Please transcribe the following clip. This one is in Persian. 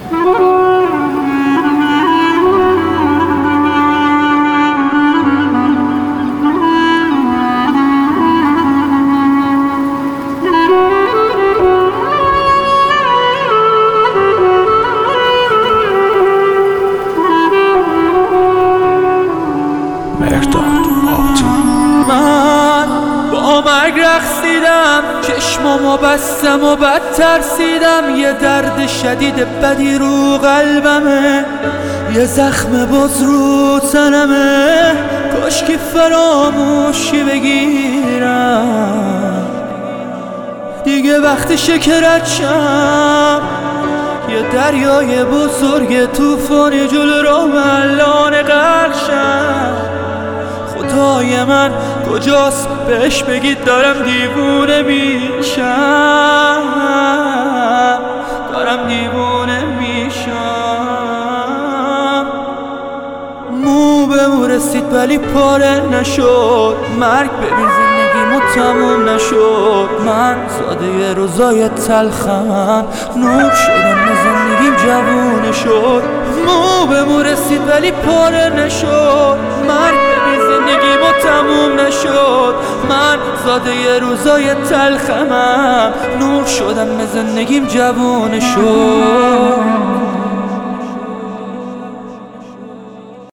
من با مرگ رقصیدم، چشمامو بستم و بد ترسیدم. یه درد شدید بدی رو قلبمه، یه زخم باز رو تنمه. کاش که فراموشی بگیرم، دیگه وقتشه که رد شم. یه دریای بزرگ طوفانی جلو راهم الان غرق شم. خدای من کجاست بهش بگید دارم دیوونه میشم، دارم دیوونه میشم. مو به مو رسید ولی پاره نشد، مرگ ببین زندگیمو تموم نشد. من ساده روزای تلخم، نوب شدم نه زندگیم جوونه شد. مو به مو رسید ولی پاره نشد، مرگ ببین زندگیمو تموم نشد. من ساده روزای تلخم، نور شدم نه زندگیم جوونه شد.